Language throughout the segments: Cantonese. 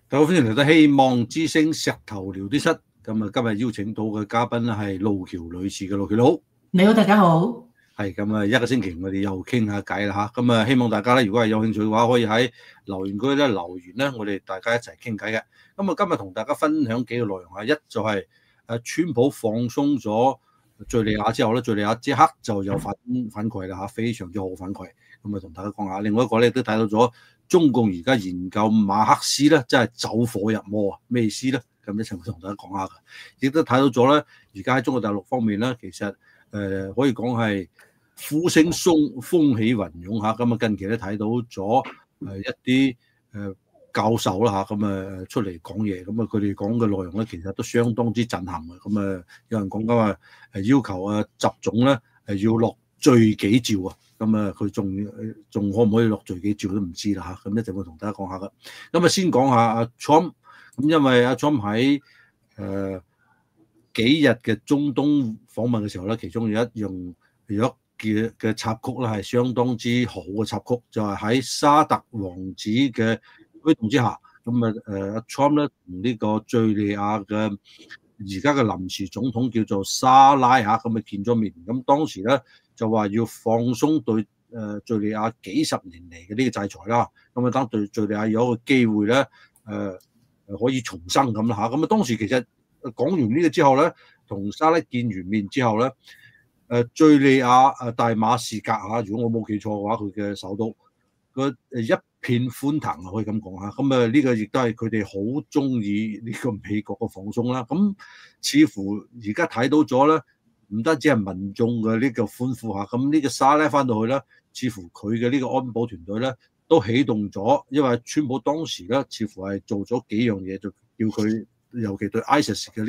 大家歡迎嚟到希望之聲石頭聊啲室。咁啊，今日邀請到嘅嘉賓咧係路橋女士嘅。路橋你好。 你好，大家好。 係咁啊，一個星期我哋又傾下偈啦嚇。咁啊，希望大家咧，如果係有興趣嘅話，可以喺留言區咧留言咧，我哋大家一齊傾偈嘅。咁啊，今日同大家分享幾個內容啊。一就係川普放鬆咗敍利亞之後咧，敍利亞即刻就有反饋啦嚇，非常之好反饋。咁啊，同大家講下。另外一個咧都睇到咗中共而家研究馬克思咧，真係走火入魔啊！咩意思咧？咁一齊同大家講下嘅。亦都睇到咗咧，而家喺中國大陸方面咧，其實可以講係呼聲風起雲湧嚇。咁啊，近期咧睇到咗一啲教授啦嚇，咁啊出嚟講嘢。咁啊，佢哋講嘅內容咧，其實都相當之震撼嘅。咁啊，有人講緊話要求啊習總咧要落罪己詔啊。咁啊，佢仲可唔可以落罪己詔都唔知啦嚇。咁一陣會同大家講下噶。咁啊，先講下阿 Trump。咁因為阿 Trump 喺幾日嘅中東訪問嘅時候咧，其中有一嘅插曲咧係相當之好嘅插曲，就係喺沙特王子嘅推動之下，咁啊阿 Trump 咧同呢個敍利亞嘅而家嘅臨時總統叫做沙拉嚇，咁啊見咗面。咁當時咧就話要放鬆對敍利亞幾十年嚟嘅呢個制裁啦，咁啊等對敍利亞有一個機會咧可以重生咁啦嚇。咁啊當時其實講完呢個之後咧，同沙拉見完面之後咧，敍利亞大馬士革嚇，如果我冇記錯嘅話，佢嘅首都一片歡騰啊，可以咁講嚇。咁啊呢個亦都係佢哋好中意呢個美國嘅放鬆啦。咁似乎而家睇到咗咧，唔單止係民眾嘅呢個歡呼嚇，咁呢個沙拉翻到去咧，似乎佢嘅呢個安保團隊咧都起動咗，因為川普當時咧似乎係做咗幾樣嘢，就叫佢尤其對 ISIS 嘅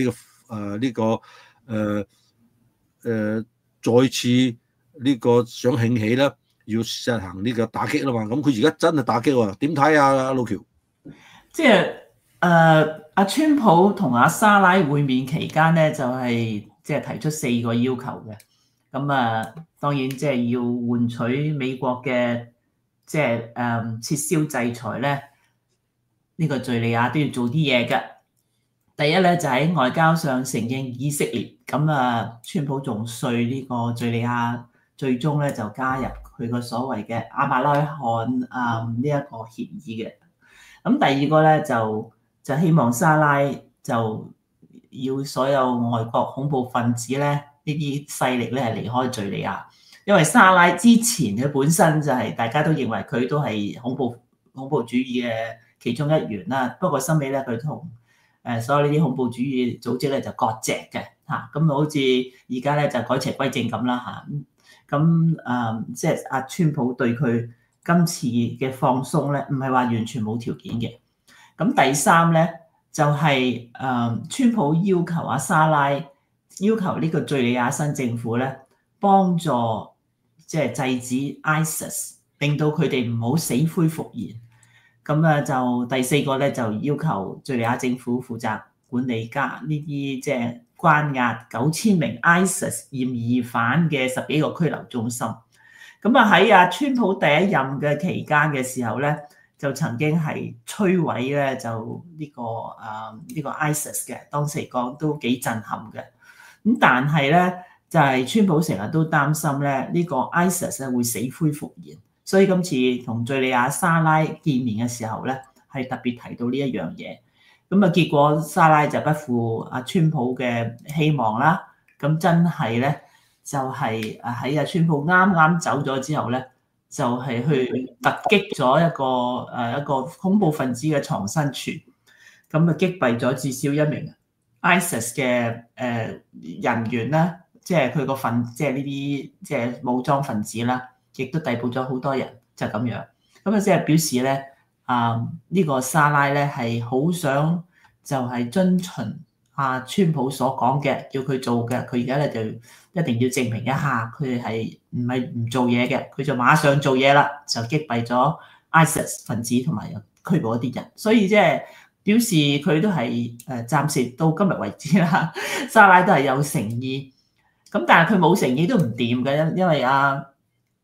再次呢個想興起咧，要實行呢個打擊啦嘛。咁佢而家真係打擊喎，點睇啊？路橋， 即係阿川普同阿沙拉會面期間咧，就係即係提出4個要求嘅。咁啊，當然即係要換取美國嘅即係撤銷制裁咧，呢個敍利亞都要做啲嘢嘅。第一咧就喺外交上承認以色列，咁啊川普仲說呢個敍利亞最終咧就加入佢個所謂嘅亞伯拉罕呢一個協議嘅。咁第二個咧就希望沙拉就要所有外國恐怖分子咧呢啲勢力咧係離開敍利亞，因為沙拉之前佢本身就係大家都認為佢都係恐怖主義嘅其中一員啦。不過收尾咧佢同所有呢啲恐怖主義組織咧就割席嘅嚇，咁好似而家咧就改邪歸正咁啦嚇。咁即係阿川普對佢今次嘅放鬆咧，唔係話完全冇條件嘅。咁第三咧就係川普要求阿沙拉要求呢個敍利亞新政府咧幫助即係制止 ISIS， 令到佢哋唔好死灰復燃。咁啊，就第4個咧，就要求敍利亞政府負責管理呢啲即係關押9000名 ISIS 嫌疑犯嘅10幾個拘留中心。咁啊喺阿川普第一任嘅期間嘅時候咧，就曾經係摧毀咧就呢個 ISIS 嘅，當時嚟講都幾震撼嘅。咁但係咧就係川普成日都擔心咧呢個 ISIS 咧會死灰復燃。所以今次同敍利亞沙拉見面嘅時候咧，係特別提到呢一樣嘢。咁啊，結果沙拉就不負阿川普嘅希望啦。咁真係咧，就係喺阿川普啱啱走咗之後咧，就係去突擊咗一個恐怖分子嘅藏身處。咁啊，擊斃咗至少1名 ISIS 嘅人員啦，即係佢個即係呢啲即係武裝分子啦。亦都逮捕咗好多人，就咁樣。咁啊，即係表示咧，呢個沙拉咧係好想就係遵循阿川普所講嘅，叫佢做嘅。佢而家咧就一定要證明一下，佢係唔係唔做嘢嘅，佢就馬上做嘢啦，就擊斃咗 ISIS 分子同埋拘捕一啲人。所以即係表示佢都係暫時到今日為止啦，沙拉都係有誠意。咁但係佢冇誠意都唔掂嘅，因為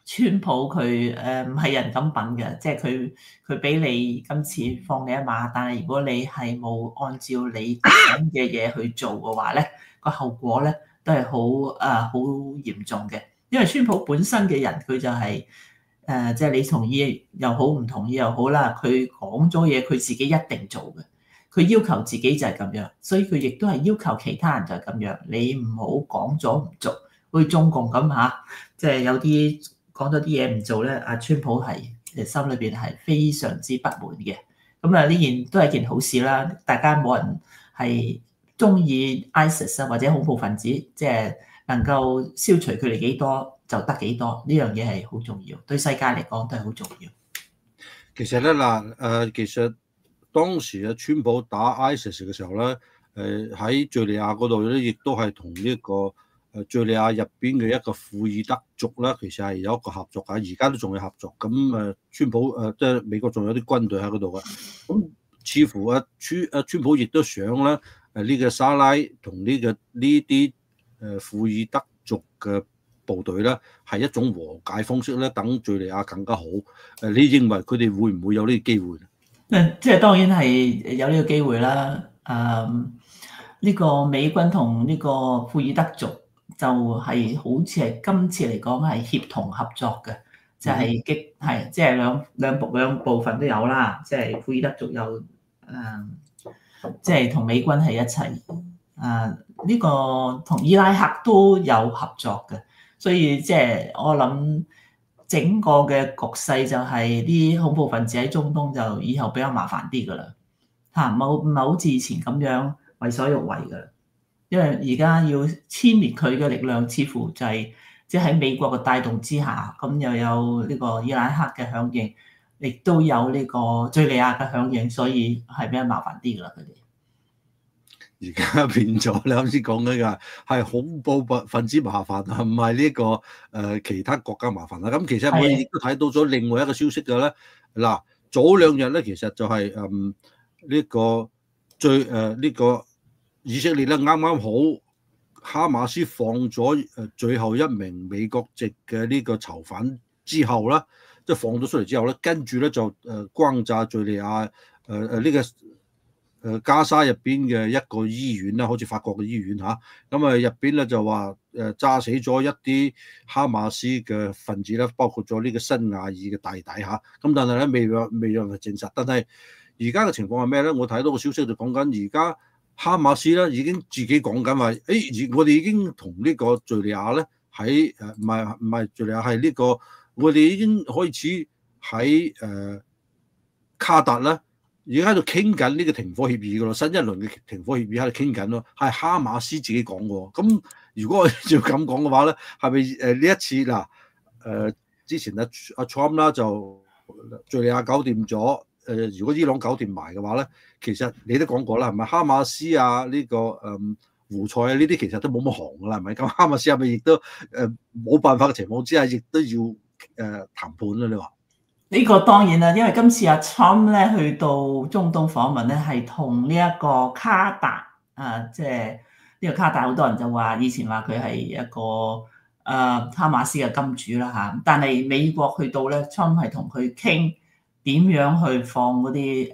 川普佢唔係人咁品嘅，即係佢俾你今次放你一馬，但係如果你係冇按照你講嘅嘢去做嘅話咧，個後果咧都係好嚴重嘅。因為川普本身嘅人佢就係即係你同意又好唔同意又好啦，佢講咗嘢佢自己一定做嘅，佢要求自己就係咁樣，所以佢亦都係要求其他人就係咁樣。你唔好講咗唔做，好似中共咁嚇，即係有啲講咗啲嘢唔做咧，阿川普係心裏邊係非常之不滿嘅。咁啊，呢件都係件好事啦，大家冇人係中意 ISIS 啊或者恐怖分子，即係能夠消除佢哋幾多就得幾多，呢樣嘢係好重要，對世界嚟講都係好重要。 其實咧其實當時啊，川普打 ISIS 嘅時候咧，喺敍利亞嗰度咧，亦都係同呢個敍利亞入邊嘅一個庫爾德族咧，其實係有一個合作㗎，而家都仲有合作。咁川普即係美國仲有啲軍隊喺嗰度嘅。咁似乎川普亦都想咧呢個沙拉同呢啲庫爾德族嘅部隊咧係一種和解方式咧，等敍利亞更加好。你認為佢哋會唔會有呢個機會？ 即係當然係有呢個機會啦。呢個美軍同呢個庫爾德族就係好似係今次嚟講係協同合作嘅，就係即係兩部分都有啦。即係庫爾德族有即係同美軍係一齊。呢個同伊拉克都有合作嘅，所以即係我諗整個嘅局勢就係啲恐怖分子喺中東就以後比較麻煩啲噶啦嚇，唔係好似以前咁樣為所欲為噶啦，因為而家要殲滅佢嘅力量，似乎就係即係喺美國嘅帶動之下，咁又有呢個伊拉克嘅響應，亦都有呢個敍利亞嘅響應，所以係比較麻煩啲噶啦佢哋。 而家變咗，你啱先講緊嘅係恐怖分子麻煩啊，唔係呢個其他國家麻煩啦。咁其實我哋亦都睇到咗另外一個消息嘅咧。嗱，早兩日咧，其實就係呢個以色列咧啱啱好哈馬斯放咗最後一名美國籍嘅呢個囚犯之後啦，即係放咗出嚟之後咧，跟住咧就轟炸敍利亞呢個加沙入邊嘅一個醫院啦，好似法國嘅醫院嚇，咁入邊咧就話炸死咗一啲哈馬斯嘅分子咧，包括咗呢個辛亞爾嘅弟弟嚇，咁但係咧未有人證實。但係而家嘅情況係咩咧？我睇到個消息就講緊而家哈馬斯咧已經自己講緊話，我哋已經同呢個敍利亞咧喺唔係敍利亞係呢個，我哋已經開始喺卡達咧。而家喺度傾緊呢個停火協議噶咯，新一輪嘅停火協議喺度傾緊咯，係哈馬斯自己講嘅。咁如果照咁講嘅話咧，係咪呢一次嗱之前阿 Trump 啦就敍利亞搞掂咗，如果伊朗搞掂埋嘅話咧，其實你都講過啦，係咪哈馬斯啊呢個胡塞啊呢啲其實都冇乜行噶啦，係咪？咁哈馬斯係咪亦都冇辦法嘅情況之下，亦都要談判咧？你話？ 呢個當然啦，因為今次阿 Trump 咧去到中東訪問咧，係同呢一個卡達即係呢個卡達好多人就話以前話佢係一個哈馬斯嘅金主啦嚇，但係美國去到咧 ，Trump 係同佢傾點樣去放嗰啲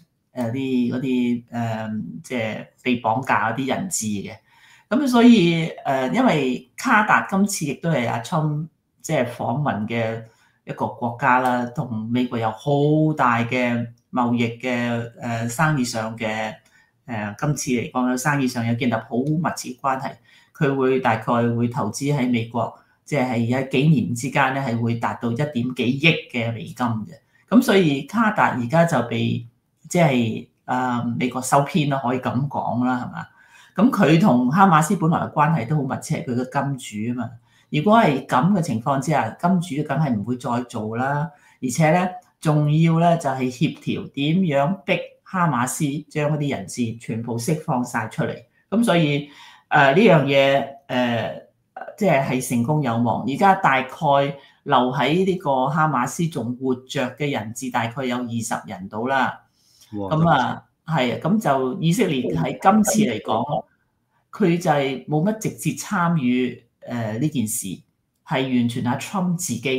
即係被綁架嗰啲人質嘅，咁所以因為卡達今次亦都係阿 Trump 即係訪問嘅一個國家啦，同美國有好大嘅貿易嘅生意上嘅今次嚟講，有生意上有建立好密切關係。佢會大概會投資喺美國，即係喺幾年之間咧係會達到1.幾億嘅美金嘅。咁所以卡達而家就被即係美國收編啦，可以咁講啦，係嘛？咁佢同哈馬斯本來嘅關係都好密切，佢嘅金主啊嘛。如果係咁嘅情況之下，金主梗係唔會再做啦，而且咧仲要咧就係協調點樣逼哈馬斯將嗰啲人質全部釋放晒出嚟。咁所以呢樣嘢即係成功有望。而家大概留喺呢個哈馬斯仲活着嘅人質大概有20人到啦。咁係咁就以色列喺今次嚟講，佢就係冇乜直接參與。呢件事係完全阿 Trump 自己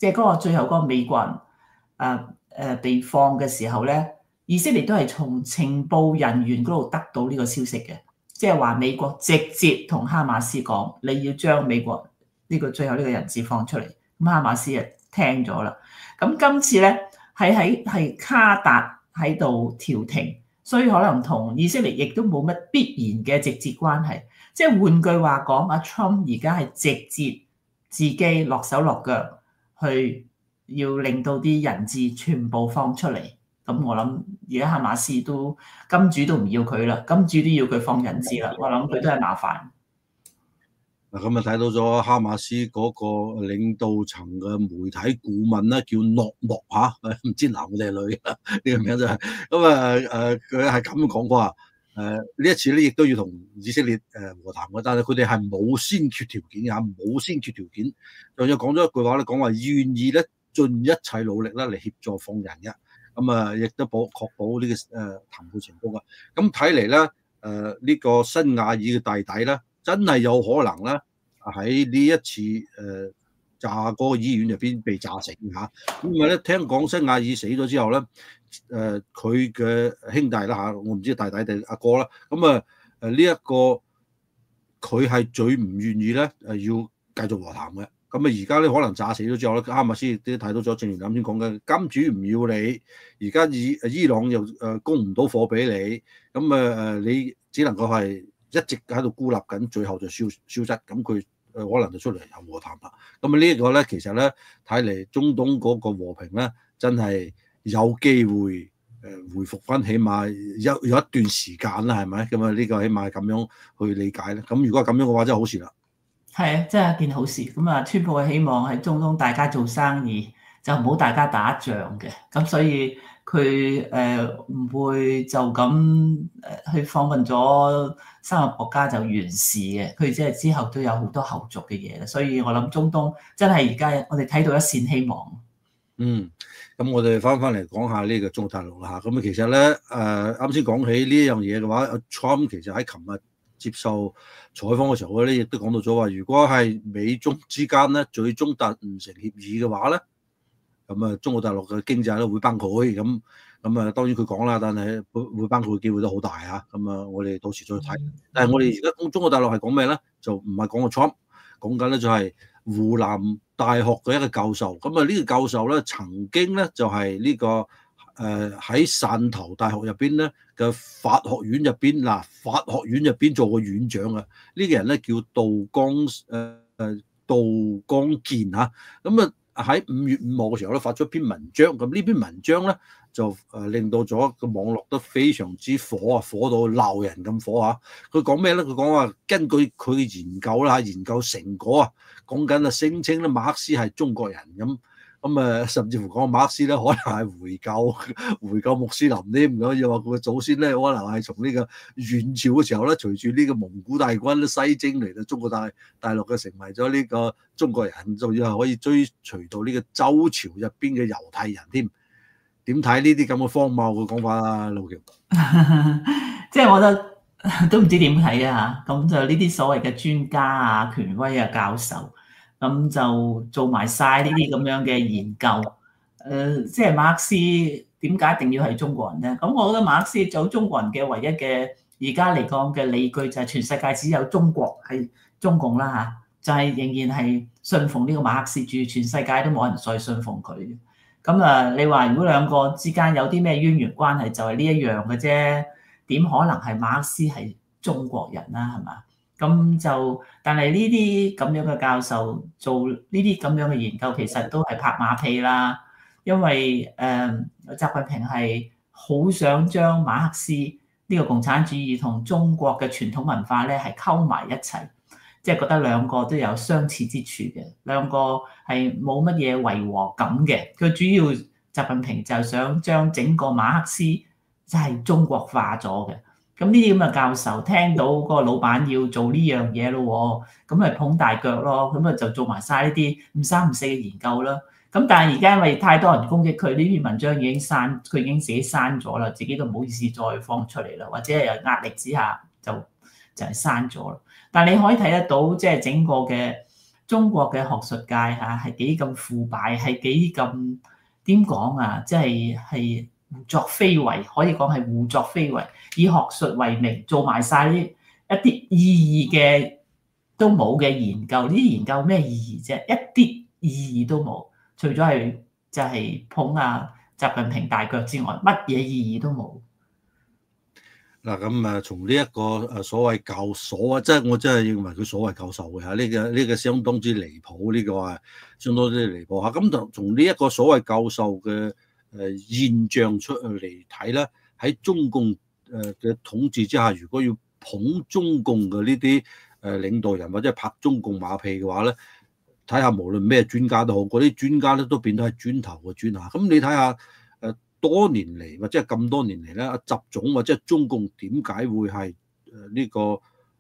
即係嗰個最後嗰個美國人被放嘅時候咧，以色列都係從情報人員嗰度得到呢個消息嘅，即係話美國直接同哈馬斯講，你要將美國呢個最後呢個人質放出嚟。咁哈馬斯啊聽咗啦。咁今次咧係卡達喺度調停，所以可能同以色列亦都冇乜必然嘅直接關係。即係換句話講，阿 Trump 而家係直接自己落手落腳去要令到啲人質全部放出嚟。咁我諗而家哈馬斯都金主都唔要佢啦，金主都要佢放人質啦。我諗佢都係麻煩。 嗱，咁啊睇到咗哈馬斯嗰個領導層嘅媒體顧問咧，叫諾莫嚇，唔知男定女呢個名就係咁啊佢係咁講過啊。呢一次咧，亦都要同以色列和談嘅，但係佢哋係冇先決條件嘅，冇先決條件。仲有講咗一句話咧，講話願意咧盡一切努力咧嚟協助放人嘅。咁啊，亦都確保呢個談判成功啊。咁睇嚟咧，呢個辛瓦爾嘅弟弟咧，真係有可能咧喺呢一次炸嗰個醫院入邊被炸死嚇。咁因為咧聽講辛瓦爾死咗之後咧。佢嘅兄弟啦嚇，我唔知弟弟定阿哥啦。咁啊呢一個佢係最唔願意咧要繼續和談嘅。咁啊而家咧可能炸死咗之後咧，哈馬斯亦都睇到咗，正如啱先講嘅，金主唔要你，而家伊朗又供唔到貨俾你，咁你只能夠係一直喺度孤立緊，最後就消失。咁佢可能就出嚟有和談啦。咁啊呢一個咧，其實咧睇嚟中東嗰個和平咧，真係有機會回復翻，起碼有一段時間啦，係咪？咁啊呢個起碼係咁樣去理解咧。咁如果係咁樣嘅話，真係好事啦。 係啊，真係一件好事。咁啊，川普嘅希望喺中東大家做生意，就唔好大家打仗嘅。咁所以佢唔會就咁去訪問咗3個國家就完事嘅。佢即係之後都有好多後續嘅嘢。所以我諗中東真係而家我哋睇到一線希望。 咁我哋翻嚟講下呢個中國大陸啦嚇。咁其實咧啱先講起呢樣嘢嘅話，Trump 其實喺琴日接受採訪嘅時候咧，亦都講到咗話，如果係美中之間咧最終達唔成協議嘅話咧，咁啊中國大陸嘅經濟咧會崩潰。咁啊當然佢講啦，但係會崩潰嘅機會都好大啊。咁啊我哋到時再睇。但係我哋而家中國大陸係講咩咧？就唔係講個 Trump，講緊咧就係湖南大學嘅一個教授。咁啊呢個教授咧曾經咧就係呢個喺汕頭大學入邊咧嘅法學院入邊法學院入邊做過院長啊。呢個人咧叫杜江健嚇。咁啊喺5月5號嘅時候咧發咗一篇文章。咁呢篇文章咧就令到咗個網絡都非常之火到鬧人咁火啊！佢講咩咧？佢講話根據佢嘅研究啦，研究成果啊，講緊聲稱咧馬克思係中國人咁甚至乎講馬克思咧可能係回教穆斯林添。咁又話佢嘅祖先咧可能係從呢個元朝嘅時候咧，隨住呢個蒙古大軍西征嚟到中國大陸嘅，成為咗呢個中國人，仲要係可以追隨到呢個周朝入邊嘅猶太人添。點睇呢啲咁嘅荒謬嘅講法啊，路橋？ 即係我覺得都唔知點睇啊！咁就呢啲所謂嘅專家啊、權威啊、教授，咁就做埋晒呢啲咁樣嘅研究。即係馬克思點解一定要係中國人咧？咁我覺得馬克思做中國人嘅唯一嘅而家嚟講嘅理據就係全世界只有中國係中共啦嚇，就係仍然係信奉呢個馬克思主義，全世界都冇人再信奉佢。咁你話如果兩個之間有啲咩淵源關係，就係呢一樣嘅啫。點可能係馬克思係中國人啦？係嘛？咁就但係呢啲咁樣嘅教授做呢啲咁樣嘅研究，其實都係拍馬屁啦。因為習近平係好想將馬克思呢個共產主義同中國嘅傳統文化咧係溝埋一齊。即係覺得兩個都有相似之處嘅，兩個係冇乜嘢違和感嘅。佢主要習近平就想將整個馬克思就係中國化咗嘅。咁呢啲咁嘅教授聽到嗰個老闆要做呢樣嘢咯，咁咪捧大腳咯，咁就做埋晒呢啲唔三唔四嘅研究啦。咁但係而家因為太多人攻擊佢，呢篇文章已經佢已經自己刪咗啦，自己都唔好意思再放出嚟啦，或者係有壓力之下就係刪咗啦。但你可以睇得到，即係整個嘅中國嘅學術界係幾咁腐敗，係幾咁點講啊？即係胡作非為，可以講係胡作非為，以學術為名做埋晒呢一啲意義嘅都冇嘅研究。呢啲研究咩意義啫？一啲意義都冇，除咗係就係捧習近平大腳之外，乜嘢意義都冇。 嗱咁從呢一個所謂教授啊，即係我真係認為佢所謂教授嘅嚇，呢個相當之離譜，呢個係相當之離譜嚇。咁就從呢一個所謂教授嘅現象出嚟睇咧，喺中共嘅統治之下，如果要捧中共嘅呢啲領導人或者係拍中共馬屁嘅話咧，睇下無論咩專家都好，嗰啲專家咧都變到係磚頭嘅磚下。咁你睇下多年嚟或者係咁多年嚟咧，習總或者係中共點解會係呢個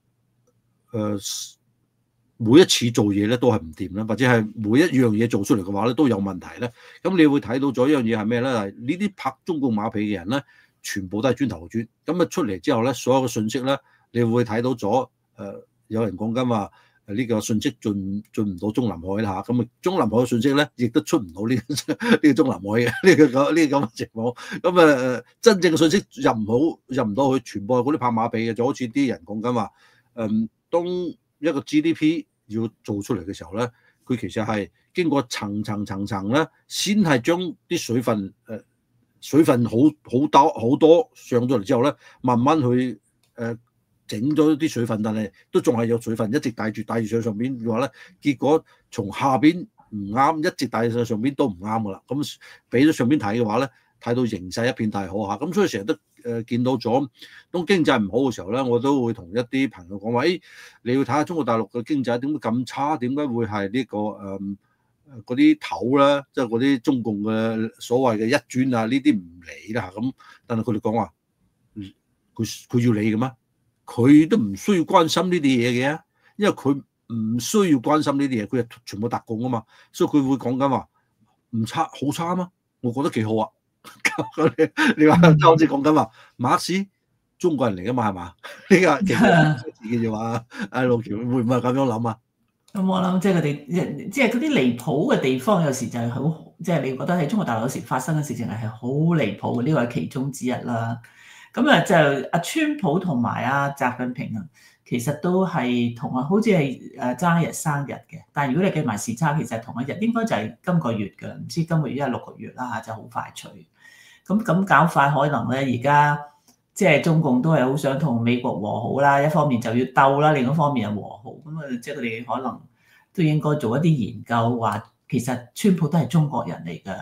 每一次做嘢咧都係唔掂咧，或者係每一樣嘢做出嚟嘅話咧都有問題咧？咁你會睇到咗一樣嘢係咩咧？係呢啲拍中共馬屁嘅人咧，全部都係磚頭嘅磚。咁出嚟之後咧，所有嘅信息咧，你會睇到咗有人講緊話。呢個信息進唔到中南海啦嚇，咁中南海嘅信息咧，亦都出唔到呢個中南海嘅呢個咁嘅情況。咁真正嘅信息入唔到去，全部係嗰啲拍馬屁嘅，就好似啲人講緊話，當一個 GDP 要做出嚟嘅時候咧，佢其實係經過層咧，先係將啲水分好多上咗嚟之後咧，慢慢去整咗啲水分，但係都仲係有水分，一直帶住上上邊嘅話咧，結果從下邊唔啱，一直帶上上邊都唔啱噶啦。咁俾咗上邊睇嘅話咧，睇到形勢一片大好嚇。咁所以成日都見到咗，當經濟唔好嘅時候咧，我都會同一啲朋友講話，你要睇下中國大陸嘅經濟點會咁差，點解會係呢個嗰啲頭咧，即係嗰啲中共嘅所謂嘅一專啊，呢啲唔理啦嚇。咁但係佢哋講話，佢要理嘅咩？佢都唔需要關心呢啲嘢嘅，因為佢唔需要關心呢啲嘢，佢係全部特供啊嘛，所以佢會講緊話唔差，好差嗎？我覺得幾好啊。你話好似講緊話馬克思中國人嚟噶嘛，係嘛？呢個其實自己就話阿路橋會唔會咁樣諗啊？ 咁我諗即係佢哋即係嗰啲離譜嘅地方，有時就係好，即係你覺得喺中國大陸有時發生嘅事情係好離譜嘅，呢個係其中之一啦。咁就阿川普同埋阿習近平啊，其實都係好似係爭一日生日嘅。但係如果你計埋時差，其實係同一日，應該就係今個月嘅，唔知今個月係6個月啦，就好快脆。咁搞法可能咧，而家即係中共都係好想同美國和好啦，一方面就要鬥啦，另一方面又和好。咁即係佢哋可能都應該做一啲研究，話其實川普都係中國人嚟㗎，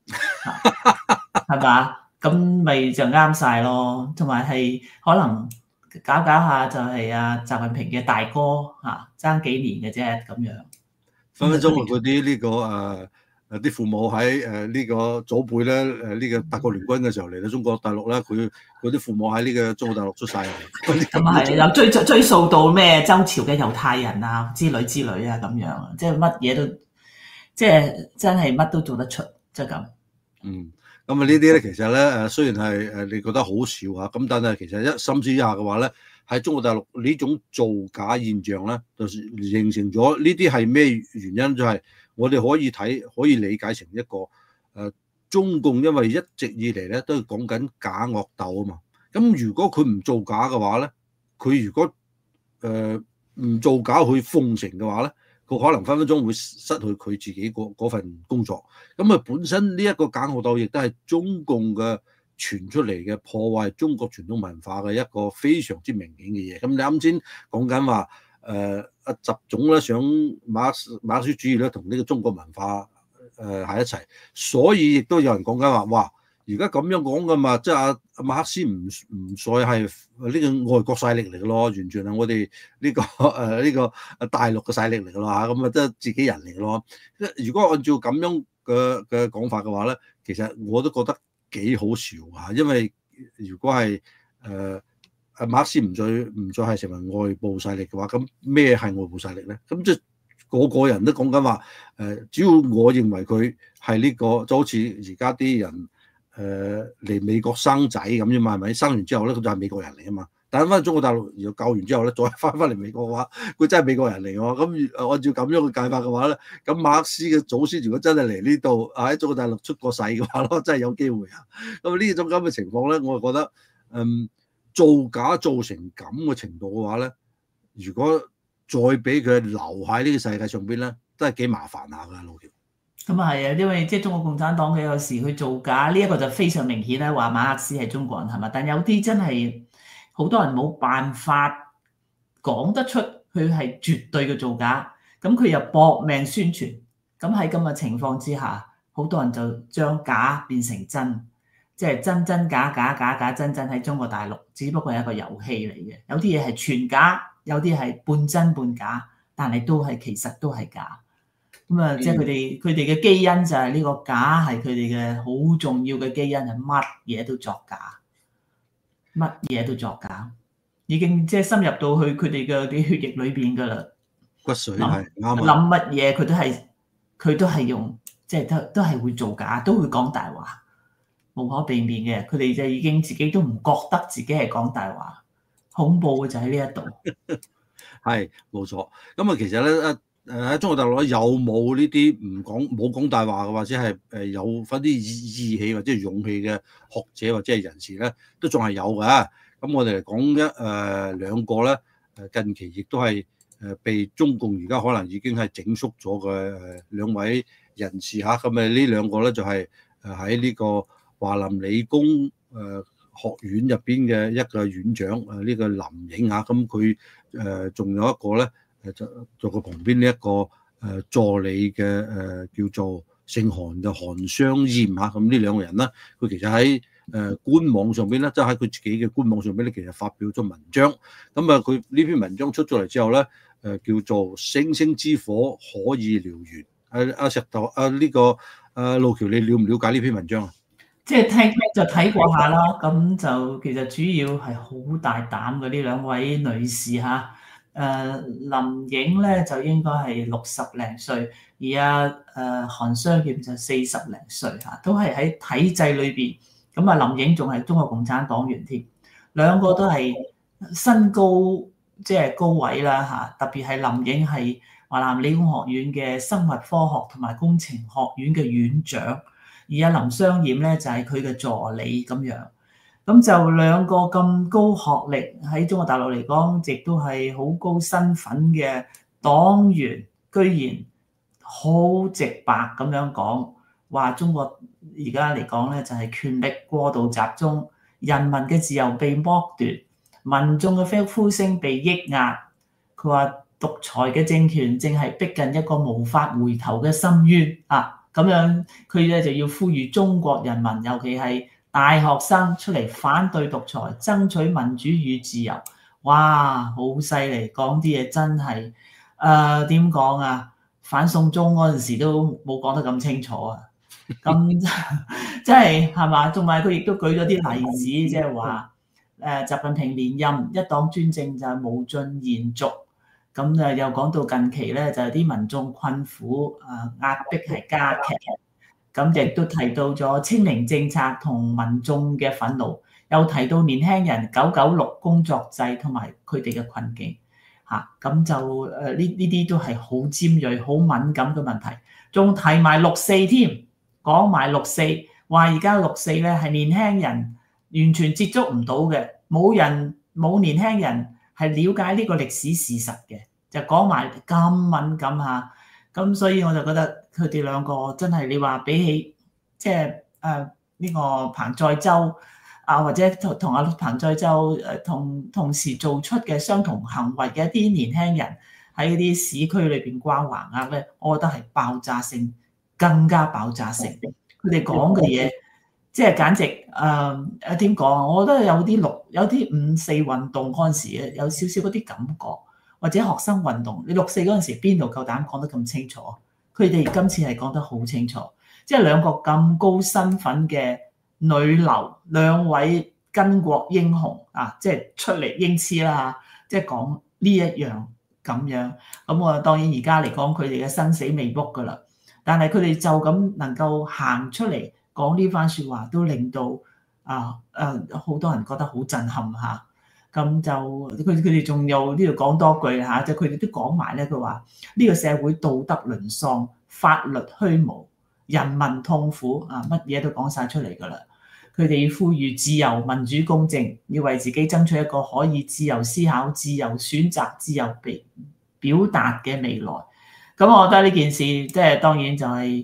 係嘛？咁咪就啱晒咯，同埋係可能搞下就係習近平嘅大哥爭幾年嘅啫咁樣。 分分鐘嗰啲呢個啲父母喺呢個祖輩咧呢個八國聯軍嘅時候嚟到中國大陸咧，佢啲父母喺呢個中國大陸出世。 咁係又追溯到咩周朝嘅猶太人啊之類啊咁樣，即係乜嘢都即係真係乜都做得出，即係咁。 咁呢啲咧，其實咧雖然係你覺得好笑嚇，咁但係其實一深思一下嘅話咧，喺中國大陸呢種造假現象咧，就形成咗呢啲係咩原因？就係我哋可以理解成一個中共因為一直以嚟咧都係講緊假惡鬥啊嘛。咁如果佢唔造假嘅話咧，佢如果唔造假去奉承嘅話咧，佢可能分分鐘會失去佢自己嗰份工作。咁本身呢一個假惡鬥亦都係中共嘅傳出嚟嘅破壞中國傳統文化嘅一個非常之明顯嘅嘢。咁你啱先講緊話阿習總咧想馬克思主義咧同呢個中國文化喺一齊，所以亦都有人講緊話，哇！而家咁樣講噶嘛，即係阿馬克思唔再係呢個外國勢力嚟嘅咯，完全係我哋呢個大陸嘅勢力嚟嘅咯嚇，咁啊即係自己人嚟嘅咯。如果按照咁樣嘅講法嘅話咧，其實我都覺得幾好笑嚇，因為如果係阿馬克思唔再係成為外部勢力嘅話，咁咩係外部勢力咧？咁即係個人都講緊話只要我認為佢係呢個，就好似而家啲人嚟美國生仔咁啫嘛，係咪？生完之後咧，佢就係美國人嚟啊嘛。 但係翻中國大陸，如果救完之後咧，再翻嚟美國嘅話，佢真係美國人嚟喎。咁按照咁樣嘅解法嘅話咧，咁馬克思嘅祖先如果真係嚟呢度喺中國大陸出過世嘅話咯，真係有機會啊。咁呢種咁嘅情況咧，我就覺得造假造成咁嘅程度嘅話咧，如果再俾佢留喺呢個世界上邊咧，真係幾麻煩下㗎，老喬。 咁啊係啊，因為即係中國共產黨嘅有時去造假，呢一個就非常明顯啦，話馬克思係中國人係嘛？但有啲真係好多人冇辦法講得出佢係絕對嘅造假，咁佢又搏命宣傳，咁喺咁嘅情況之下，好多人就將假變成真，即係真真假假假假真真喺中國大陸，只不過係一個遊戲嚟嘅，有啲嘢係全假，有啲係半真半假，但係其實都係假。咁啊，即係佢哋嘅基因就係呢個假係佢哋嘅好重要嘅基因，係乜嘢都作假，乜嘢都作假，已經即係深入到去佢哋嘅啲血液裏邊㗎啦。 骨髓係啱啊！ 諗乜嘢佢都係用，即係都係會造假，都會講大話，無可避免嘅。佢哋就已經自己都唔覺得自己係講大話，恐怖嘅就喺呢一度。 係冇錯。咁啊，其實咧喺中國大陸有冇呢啲冇講大話嘅，或者係有翻啲義氣或者係勇氣嘅學者或者係人士咧，都仲係有嘅。咁我哋嚟講兩個咧，近期亦都係被中共而家可能已經係整肅咗嘅兩位人士嚇。咁呢兩個咧就係喺呢個華南理工學院入邊嘅一個院長呢個林穎嚇。咁佢仲有一個咧。就做佢旁邊呢一個助理嘅叫做姓韓嘅韓湘艷嚇。咁呢兩個人咧，佢其實喺官網上邊咧，即係喺佢自己嘅官網上邊咧，其實發表咗文章。咁啊，佢呢篇文章出咗嚟之後咧，叫做星星之火可以燎原。阿石頭呢個路橋，你了唔了解呢篇文章啊？ 即係聽就睇過下啦。咁就其實主要係好大膽嘅呢兩位女士嚇。林穎咧就應該係60零歲，而韓湘艷就40零歲嚇，都係喺體制裏邊。咁啊，林穎仲係中國共產黨員添，兩個都係身高即係高位啦嚇。特別係林穎係華南理工學院嘅生物科學同埋工程學院嘅院長，而林湘艷咧就係佢嘅助理咁樣。咁就兩個咁高學歷喺中國大陸嚟講，亦都係好高身份嘅黨員，居然好直白咁樣講話中國而家嚟講咧，就係權力過度集中，人民嘅自由被剝奪，民眾嘅呼聲被抑壓。佢話獨裁嘅政權正係逼近一個無法回頭嘅深淵啊！咁樣佢咧就要呼籲中國人民，尤其係大學生出嚟反對獨裁，爭取民主與自由。哇，好犀利！講啲嘢真係點講啊？反送中嗰陣時都冇講得咁清楚啊！咁即係嘛？同埋佢亦都舉咗啲例子，即係話習近平連任一黨專政就係無盡延續。咁又講到近期咧，就係啲民眾困苦，壓迫係加劇。咁亦都提到咗清零政策同民眾嘅憤怒，又提到年輕人996工作制同埋佢哋嘅困境嚇。咁就呢啲都係好尖鋭、好敏感嘅問題，仲提埋6·4添，講埋6·4，話而家6·4咧係年輕人完全接觸唔到嘅，冇年輕人係了解呢個歷史事實嘅，就講埋咁敏感嚇。咁所以我就覺得佢哋兩個真係，你話比起即係呢個彭載舟或者同阿彭載舟同時做出嘅相同行為嘅一啲年輕人喺啲市區裏邊掛橫額咧，我覺得係爆炸性，更加爆炸性。佢哋講嘅嘢即係簡直點講啊？我覺得有啲5·4運動嗰陣時咧，有少少嗰啲感覺。或者學生運動，你6·4嗰陣時邊度夠膽講得咁清楚？佢哋今次係講得好清楚，即係兩個咁高身份嘅女流，兩位巾幗英雄即係出嚟英雌啦，即係講呢一樣咁樣。咁我當然而家嚟講，佢哋嘅生死未卜噶啦，但係佢哋就咁能夠行出嚟講呢番説話，都令到好多人覺得好震撼嚇。 咁就佢哋仲有呢度講多句嚇，就佢哋都講埋咧，佢話呢個社會道德淪喪，法律虛無，人民痛苦啊，乜嘢都講晒出嚟㗎啦。佢哋呼籲自由、民主、公正，要為自己爭取一個可以自由思考、自由選擇、自由表達嘅未來。咁我覺得呢件事即係當然就係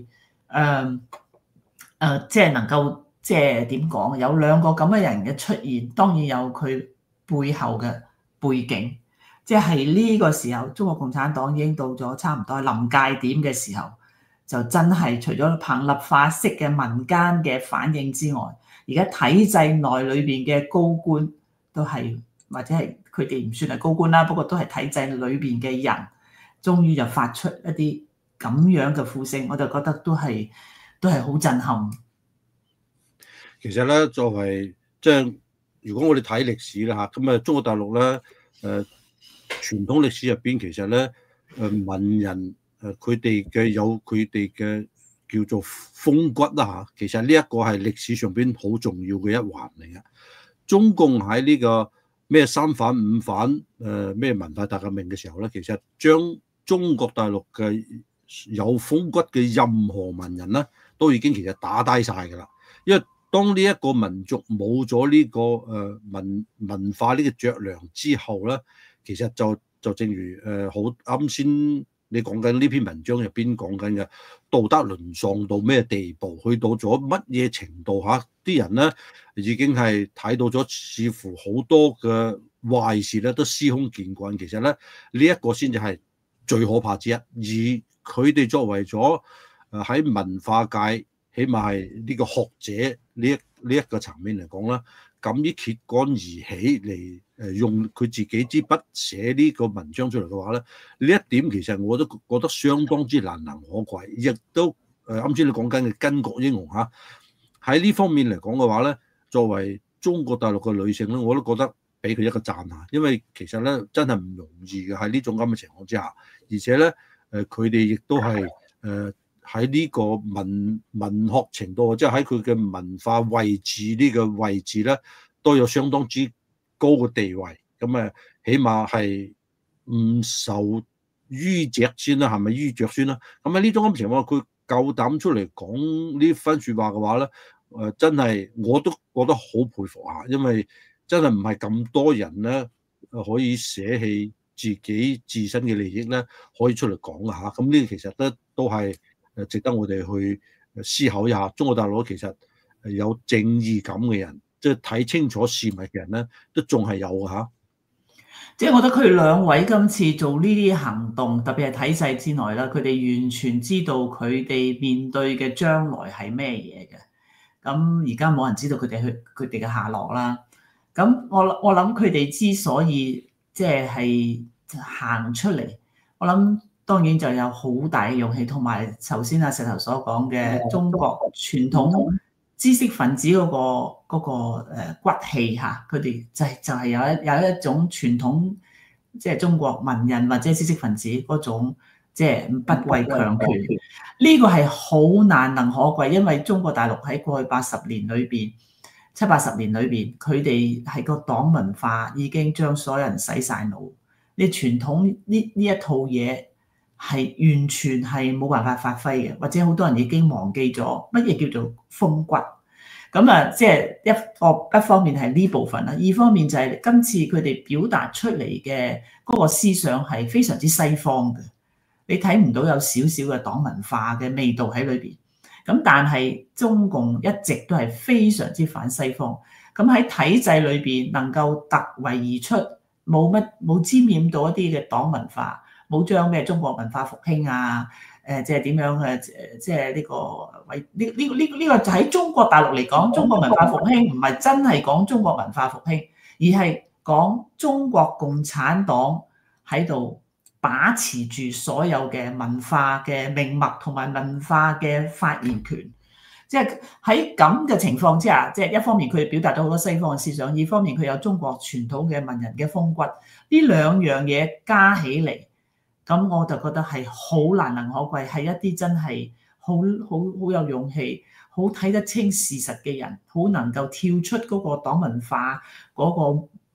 即係能夠即係點講，有兩個咁嘅人嘅出現，當然有佢背後嘅背景，即係呢個時候中國共產黨已經到咗差唔多臨界點嘅時候，就真係除咗彭立化式嘅民間嘅反應之外，而家體制內裏邊嘅高官都係或者係佢哋唔算係高官啦，不過都係體制裏邊嘅人，終於就發出一啲咁樣嘅呼聲，我就覺得都係好震撼。 其實咧，作為即係如果我哋睇歷史啦嚇，咁啊中國大陸咧傳統歷史入邊，其實咧文人佢哋嘅有佢哋嘅叫做風骨啦嚇，其實呢一個係歷史上邊好重要嘅一環嚟嘅。中共喺呢個咩三反五反咩文化大革命嘅時候咧，其實將中國大陸嘅有風骨嘅任何文人咧，都已經其實打低晒㗎啦。因為當呢一個民族冇咗呢個文化呢個脊樑之後咧，其實就正如好啱先你講緊呢篇文章入邊講緊嘅道德淪喪到咩地步，去到咗乜嘢程度嚇？啲人咧已經係睇到咗，似乎好多嘅壞事咧都司空見慣。其實咧呢一個先至係最可怕之一，而佢哋作為咗喺文化界，起碼係呢個學者呢一個層面嚟講啦，敢於揭竿而起嚟用佢自己支筆寫呢個文章出嚟嘅話咧，呢一點其實我都覺得相當之難能可貴，亦都啱先你講緊嘅巾幗英雄嚇，喺呢方面嚟講嘅話咧，作為中國大陸嘅女性咧，我都覺得俾佢一個讚嚇，因為其實咧真係唔容易嘅喺呢種咁嘅情況之下，而且咧佢哋亦都係喺呢個文學程度，即係喺佢嘅文化位置呢個位置咧，都有相當之高嘅地位。咁起碼係唔受淤著先啦，係咪淤著先啦？咁喺呢種咁嘅情況，佢夠膽出嚟講呢番説話嘅話咧，真係我都覺得好佩服下，因為真係唔係咁多人咧可以捨棄自己自身嘅利益咧，可以出嚟講啊嚇。咁呢個其實都係值得我哋去思考一下。中國大陸其實有正義感嘅人，即係睇清楚事物嘅人咧，都仲係有嘅嚇。 即係我覺得佢兩位今次做呢啲行動，特別係體制之內啦，佢哋完全知道佢哋面對嘅將來係咩嘢嘅。咁而家冇人知道佢哋嘅下落啦。咁我諗佢哋之所以即係行出嚟，我諗當然就有好大嘅勇氣，同埋頭先阿石頭所講嘅中國傳統知識分子嗰個骨氣嚇，佢哋就係有一種傳統，即係中國文人或者知識分子嗰種即係不畏強權，呢個係好難能可貴，因為中國大陸喺過去80年裏邊、70-80年裏邊，佢哋係個黨文化已經將所有人洗晒腦，你傳統呢一套嘢係完全係冇辦法發揮嘅，或者好多人已經忘記咗乜嘢叫做風骨。咁啊，即係一方面係呢部分啦，二方面就係今次佢哋表達出嚟嘅嗰個思想係非常之西方嘅，你睇唔到有少少嘅黨文化嘅味道喺裏邊。咁但係中共一直都係非常之反西方，咁喺體制裏邊能夠突圍而出，冇沾染到一啲嘅黨文化，冇將咩中國文化復興啊，即係點樣嘅，即係呢個呢個就喺中國大陸嚟講，中國文化復興唔係真係講中國文化復興，而係講中國共產黨喺度把持住所有嘅文化嘅命脈同埋文化嘅發言權。即係喺咁嘅情況之下，即係一方面佢表達咗好多西方嘅思想，二方面佢有中國傳統嘅文人嘅風骨，呢兩樣嘢加起嚟，咁我就覺得係好難能可貴，係一啲真係好有勇氣、好睇得清事實嘅人，好能夠跳出嗰個黨文化嗰個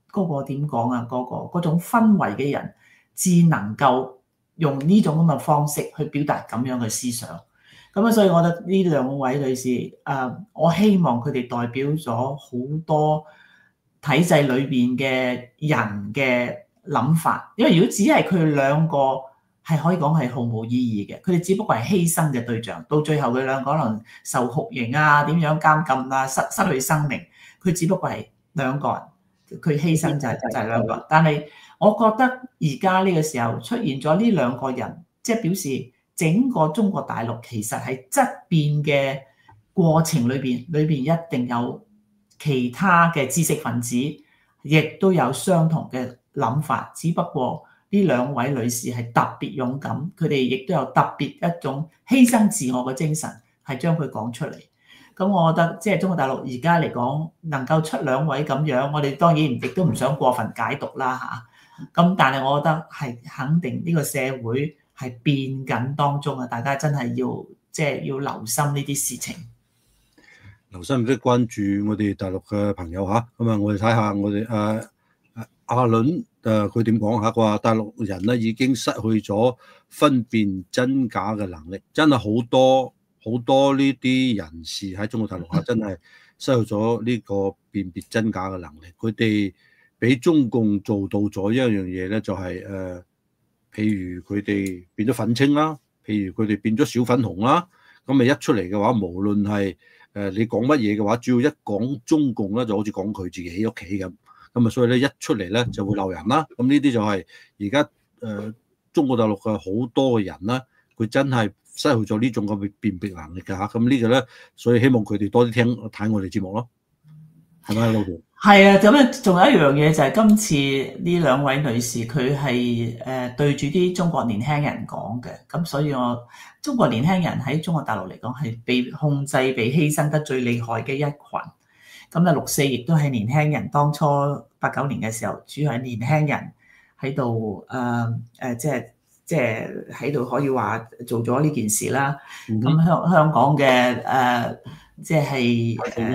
點講啊，嗰種氛圍嘅人，至能夠用呢種咁嘅方式去表達咁樣嘅思想。咁啊，所以我覺得呢兩位女士，我希望佢哋代表咗好多體制裏邊嘅人嘅諗法。因為如果只係佢哋兩個，係可以講係毫無意義嘅。佢哋只不過係犧牲嘅對象，到最後佢兩個可能受酷刑啊、點樣監禁啊、失去生命，佢只不過係兩個人，佢犧牲就係兩個人。但係我覺得而家呢個時候出現咗呢兩個人，即係表示整個中國大陸其實係質變嘅過程裏邊一定有其他嘅知識分子，亦都有相同嘅諗法，只不過呢兩位女士係特別勇敢，佢哋亦都有特別一種犧牲自我嘅精神，係將佢講出嚟。咁我覺得即係中國大陸而家嚟講，能夠出兩位咁樣，我哋當然亦都唔想過分解讀啦嚇。咁但係我覺得係肯定呢個社會係變緊當中啊！大家真係要留心呢啲事情， 留心啲關注我哋大陸嘅朋友嚇。咁啊，我哋睇下我哋阿倫佢點講嚇？佢話大陸人咧已經失去咗分辨真假嘅能力，真係好多呢啲人士喺中國大陸下真係失去咗呢個辨別真假嘅能力。佢哋俾中共做到咗一樣嘢咧，就係譬如佢哋變咗粉青啦，譬如佢哋變咗小粉紅啦，咁咪一出嚟嘅話，無論係你講乜嘢嘅話，只要一講中共咧，就好似講佢自己屋企咁。咁啊，所以咧一出嚟咧就會鬧人啦。咁呢啲就係而家中國大陸嘅好多嘅人啦，佢真係失去咗呢種嘅辨別能力㗎嚇。咁呢個咧，所以希望佢哋多啲睇我哋節目咯，係咪啊，老田？ 係啊，咁咧仲有一樣嘢就係今次呢兩位女士佢係對住啲中國年輕人講嘅，咁所以我中國年輕人喺中國大陸嚟講係被控制、被犧牲得最厲害嘅一群。咁啊，6·4亦都係年輕人當初89年嘅時候，主要係年輕人喺度即係喺度可以話做咗呢件事啦。咁香港嘅即係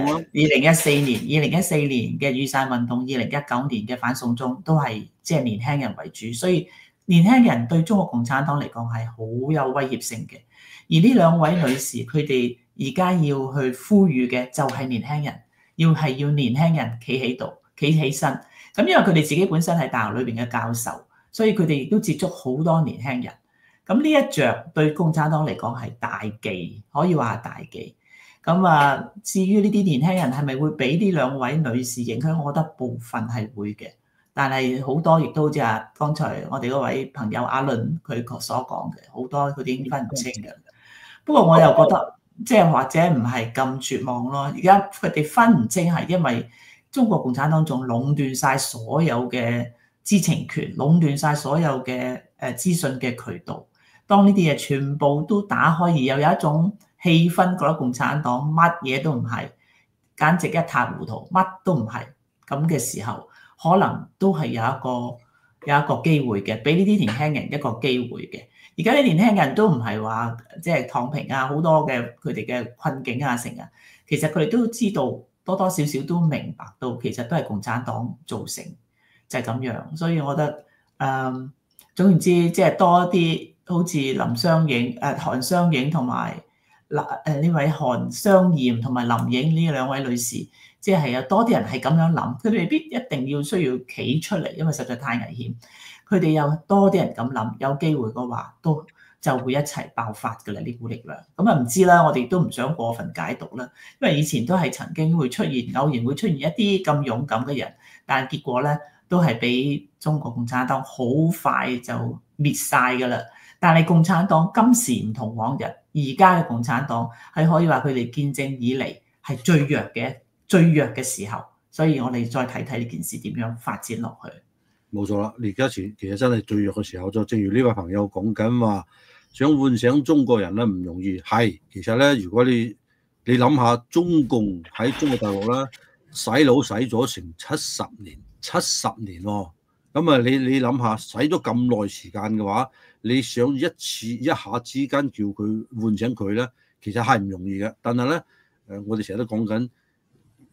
2014年嘅雨傘運動，2019年嘅反送中都係即係年輕人為主，所以年輕人對中國共產黨嚟講係好有威脅性嘅。而呢兩位女士佢哋而家要去呼籲嘅就係年輕人。要年輕人企起身，咁因為佢哋自己本身係大學裏邊嘅教授，所以佢哋亦都接觸好多年輕人。咁呢一着對共產黨嚟講係大忌，可以話係大忌。咁啊，至於呢啲年輕人係咪會俾呢兩位女士影響？我覺得部分係會嘅，但係好多亦都好似剛才我哋嗰位朋友阿倫佢所講嘅，好多佢哋已經分唔清嘅。不過我又覺得。即係或者唔係咁絕望咯，而家佢哋分唔清係因為中國共產黨仲壟斷晒所有嘅知情權，壟斷晒所有嘅資訊嘅渠道。當呢啲嘢全部都打開，而又有一種氣氛，覺得共產黨乜嘢都唔係，簡直一塌糊塗，乜都唔係咁嘅時候，可能都係有一個機會嘅，俾呢啲年輕人一個機會嘅。而家啲年輕人都唔係話即係躺平啊，好多嘅佢哋嘅困境啊成啊，其實佢哋都知道多多少少都明白到，其實都係共產黨造成，就係咁樣。所以我覺得總言之，即係多啲好似林雙影、韓雙影同埋呢位韓雙艷同埋林影呢兩位女士，即係有多啲人係咁樣諗，佢哋未必一定要需要企出嚟，因為實在太危險。佢哋有多啲人咁諗，有機會嘅話，都就會一齊爆發㗎啦！呢股力量咁啊，唔知啦，我哋都唔想過分解讀啦。因為以前都係曾經會出現，偶然會出現一啲咁勇敢嘅人，但係結果咧都係俾中國共產黨好快就滅晒㗎啦。但係共產黨今時唔同往日，而家嘅共產黨係可以話佢哋見證以嚟係最弱嘅時候，所以我哋再睇睇呢件事點樣發展落去。 冇錯啦，而家其實真係最弱嘅時候，就正如呢位朋友講緊話，想喚醒中國人咧唔容易。係，其實咧，如果你諗下，中共喺中國大陸咧洗腦洗咗成70年喎。咁啊，你諗下，洗咗咁耐時間嘅話，你想一下之間叫佢喚醒佢咧，其實係唔容易嘅。但係咧，我哋成日都講緊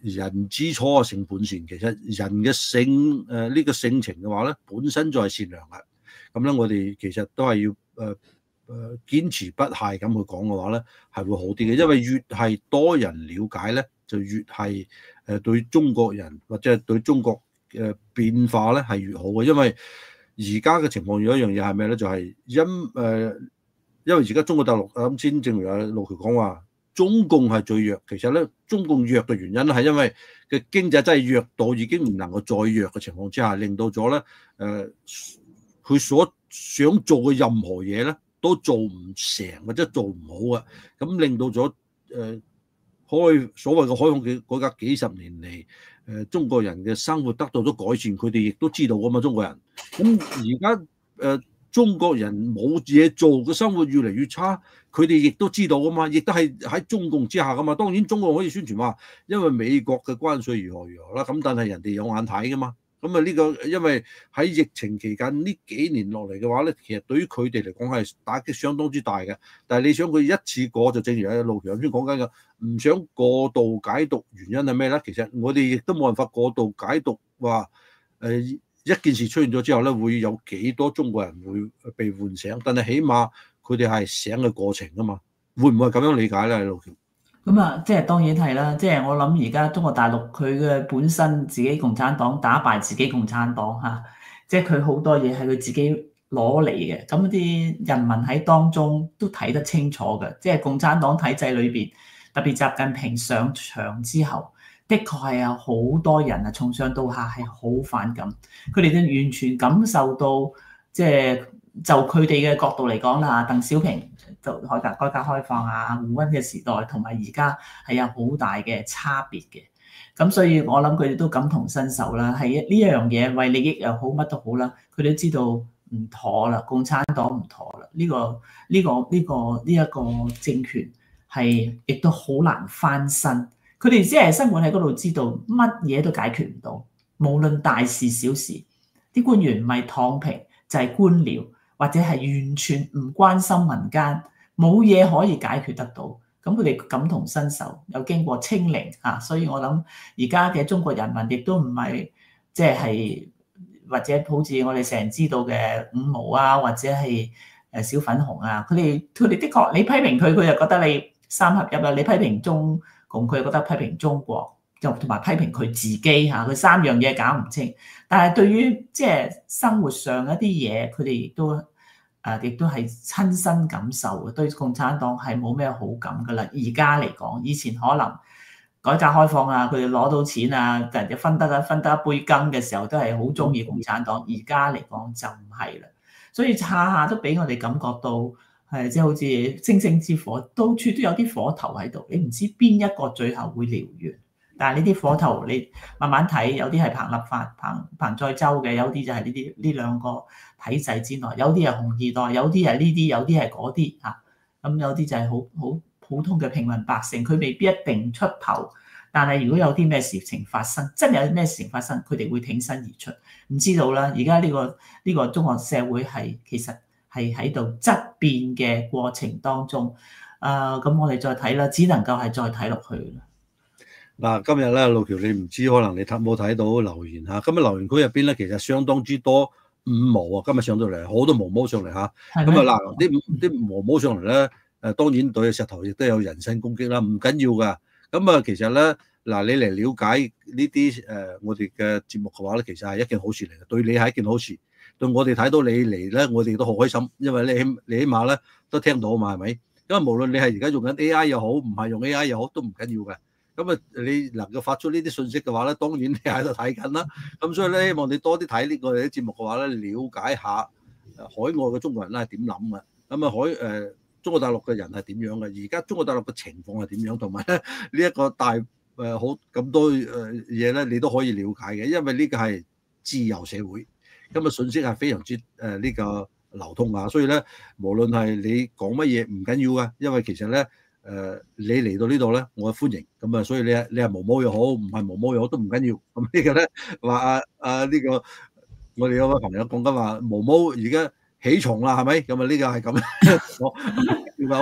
人之初啊性本善，其實人嘅性呢個性情嘅話咧，本身就係善良嘅。咁咧，我哋其實都係要堅持不懈咁去講嘅話咧，係會好啲嘅。因為越係多人了解咧，就越係對中國人或者係對中國嘅變化咧係越好嘅。因為而家嘅情況有一樣嘢係咩咧？就係因為而家中國大陸啱先正如阿路橋講話，中共係最弱。其實咧，中共弱嘅原因係因為嘅經濟真係弱到已經唔能夠再弱嘅情況之下，令到咗咧佢所想做嘅任何嘢咧都做唔成或者做唔好啊。咁令到咗所謂嘅開放改革幾十年嚟，中國人嘅生活得到咗改善，佢哋亦都知道㗎嘛，中國人。咁而家中國人冇嘢做嘅生活越嚟越差，佢哋亦都知道㗎嘛，亦都係喺中共之下㗎嘛。當然中國可以宣傳話，因為美國嘅關稅如何啦，咁但係人哋有眼睇㗎嘛。咁啊呢個因為喺疫情期間呢幾年落嚟嘅話咧，其實對於佢哋嚟講係打擊相當之大嘅。但係你想佢一次過就正如阿路橋頭先講緊嘅，唔想過度解讀原因係咩咧？其實我哋亦都冇辦法過度解讀話一件事出現咗之後咧，會有幾多中國人會被喚醒？但係起碼佢哋係醒嘅過程啊嘛，會唔會係咁樣理解咧？路橋？ 咁啊，即係當然係啦。即係我諗而家中國大陸佢嘅本身自己共產黨打敗自己共產黨嚇，即係佢好多嘢係佢自己攞嚟嘅。咁啲人民喺當中都睇得清楚嘅。即係共產黨體制裏邊，特別習近平上場之後，的確係有好多人啊，從上到下係好反感。佢哋都完全感受到，即係就佢哋嘅角度嚟講啦，鄧小平就改革開放啊，胡溫嘅時代同埋而家係有好大嘅差別嘅。咁所以我諗佢哋都感同身受啦，係呢一樣嘢為利益又好乜都好啦，佢哋都知道唔妥啦，共產黨唔妥啦，呢一個政權係亦都好難翻身。佢哋只係生活喺嗰度，知道乜嘢都解決唔到，無論大事小事，啲官員唔係躺平就係官僚，或者係完全唔關心民間，冇嘢可以解決得到。咁佢哋感同身受，又經過清零嚇，所以我諗而家嘅中國人民亦都唔係即係或者好似我哋成日知道嘅五毛啊，或者係小粉紅啊，佢哋的確你批評佢，佢就覺得你三合一啊；你批評中共，佢又覺得批評中國，就同埋批評佢自己嚇，佢三樣嘢搞唔清。但係對於即係生活上一啲嘢，佢哋亦都係親身感受嘅，對共產黨係冇咩好感噶啦。而家嚟講，以前可能改革開放啊，佢哋攞到錢啊，人哋分得一杯羹嘅時候，都係好中意共產黨。而家嚟講就唔係啦，所以下下都俾我哋感覺到係即係好似星星之火，到處都有啲火頭喺度，你唔知邊一個最後會燎原。但係呢啲火頭你慢慢睇，有啲係彭立發、彭載舟嘅，有啲就係呢兩個體制之內，有啲係紅二代，有啲係呢啲，有啲係嗰啲嚇。咁有啲就係好普通嘅平民百姓，佢未必一定出頭。但係如果有啲咩事情發生，真係有咩事情發生，佢哋會挺身而出。唔知道啦，而家呢個中國社會係其實係喺度質變嘅過程當中。咁我哋再睇啦，只能夠係再睇落去啦。 嗱，今日咧，路橋，你唔知可能你冇睇到留言嚇。今日留言區入邊咧，其實相當之多五毛啊！今日上到嚟好多毛毛上嚟嚇。咁啊嗱，啲毛毛上嚟咧，當然對石頭亦都有人身攻擊啦，唔緊要噶。咁啊，其實咧嗱，你嚟了解呢啲我哋嘅節目嘅話咧，其實係一件好事嚟嘅，對你係一件好事。對我哋睇到你嚟咧，我哋都好開心，因為你起碼咧都聽到嘛，係咪？因為無論你係而家用緊 AI 又好，唔係用 AI 又好，都唔緊要嘅。咁啊，你能夠發出呢啲信息嘅話咧，當然你喺度睇緊啦。咁所以咧，希望你多啲睇呢個啲節目嘅話咧，了解下海外嘅中國人咧係點諗嘅。咁啊，中國大陸嘅人係點樣嘅？而家中國大陸嘅情況係點樣？同埋咧呢一個大好咁多嘢咧，你都可以了解嘅。因為呢個係自由社會，咁啊信息係非常之呢個流通啊。所以咧，無論係你講乜嘢唔緊要嘅，因為其實咧。你嚟到呢度咧，我歡迎咁啊，所以你係毛毛又好，唔係毛毛又好都唔緊要。咁呢個咧話呢個我哋有位朋友講緊話毛毛而家起蟲啦，係咪？咁啊呢個係咁，我 OK。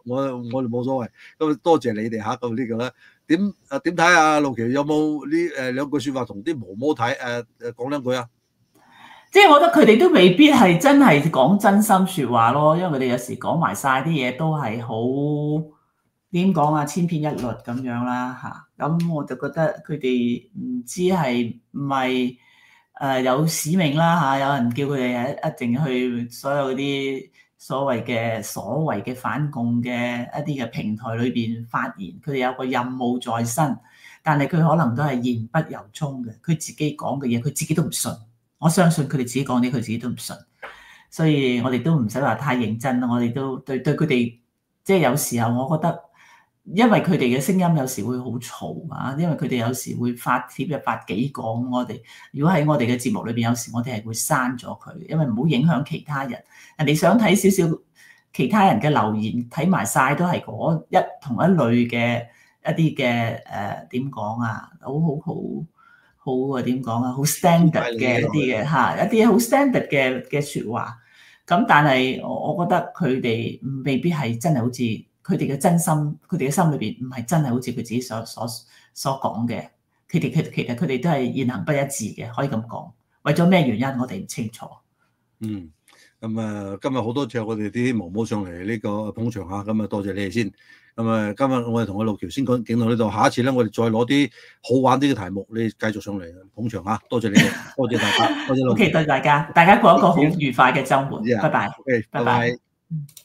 我哋冇所謂。咁多謝你哋嚇，咁呢個咧點睇啊？路橋有冇呢兩句説話同啲毛毛睇講兩句啊？ 即係我覺得佢哋都未必係真係講真心説話咯，因為佢哋有時講埋晒啲嘢都係好點講啊，千篇一律咁樣啦嚇。咁我就覺得佢哋唔知係唔係有使命啦嚇，有人叫佢哋一定去所有嗰啲所謂嘅反共嘅一啲嘅平台裏邊發言，佢哋有個任務在身，但係佢可能都係言不由衷嘅，佢自己講嘅嘢佢自己都唔信。我相信佢哋自己講啲，佢自己都唔信，所以我哋都唔使話太認真啦。我哋都對佢哋，即係有時候我覺得，因為佢哋嘅聲音有時會好嘈啊，因為佢哋有時會發帖又發幾個，我哋如果喺我哋嘅節目裏邊，有時我哋係會刪咗佢，因為唔好影響其他人。人哋想睇少少其他人嘅留言，睇埋晒都係嗰同一類嘅一啲嘅點講啊，好啊，點講啊？好 standard 嘅一啲嘅嚇，一啲好 standard 嘅説話。咁但係我覺得佢哋未必係真係好似佢哋嘅真心，佢哋嘅心裏邊唔係真係好似佢自己所講嘅。其實佢哋都係言行不一致嘅，可以咁講。為咗咩原因，我哋唔清楚。 咁今日好多謝我哋啲毛毛上嚟呢個捧場嚇，咁多謝你哋先。咁今日我哋同阿路橋先講到呢度，下一次咧我哋再攞啲好玩啲嘅題目，你繼續上嚟捧場嚇，多謝你哋，多謝大家，多謝路橋。 OK，多謝大家，大家過一個好愉快嘅週末，拜拜。 OK，拜拜。